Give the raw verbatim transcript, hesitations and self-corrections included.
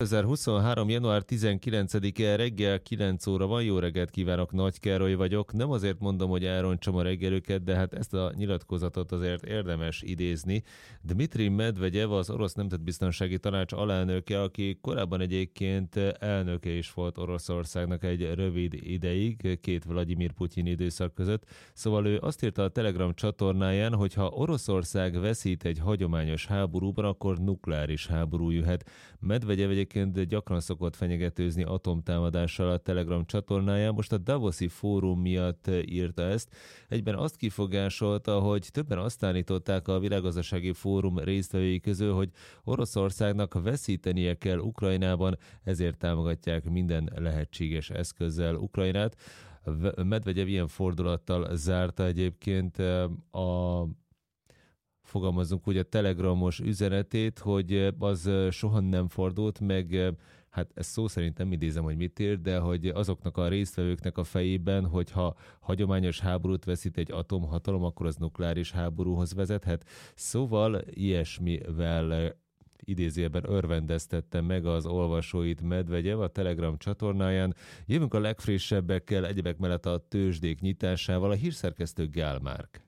kétezer-huszonhárom. január tizenkilencedike reggel kilenc óra van. Jó reggelt kívánok, Nagy Károly vagyok. Nem azért mondom, hogy elrontsam a reggelüket, de hát ezt a nyilatkozatot azért érdemes idézni. Dmitri Medvegyev, az orosz nemzetbiztonsági tanács alelnöke, aki korábban egyébként elnöke is volt Oroszországnak egy rövid ideig, két Vladimir Putyin időszak között. Szóval ő azt írta a Telegram csatornáján, hogy ha Oroszország veszít egy hagyományos háborúban, akkor nukleáris háború jöhet. Medvegyev egyébként gyakran szokott fenyegetőzni atomtámadással a Telegram csatornáján, most a Davoszi fórum miatt írta ezt. Egyben azt kifogásolta, hogy többen azt állították a világgazdasági fórum résztvevői közül, hogy Oroszországnak veszítenie kell Ukrajnában, ezért támogatják minden lehetséges eszközzel Ukrajnát. Medvegyev ilyen fordulattal zárta egyébként a fogalmazunk úgy a telegramos üzenetét, hogy az soha nem fordult meg, hát ezt szó szerint nem idézem, hogy mit ír, de hogy azoknak a résztvevőknek a fejében, hogyha hagyományos háborút veszít egy atomhatalom, akkor az nukleáris háborúhoz vezethet. Szóval ilyesmivel idézőjelben örvendeztette meg az olvasóit Medvegyev a Telegram csatornáján. Jövünk a legfrissebbekkel, egyebek mellett a tőzsdék nyitásával, a hírszerkesztő Gál Márk.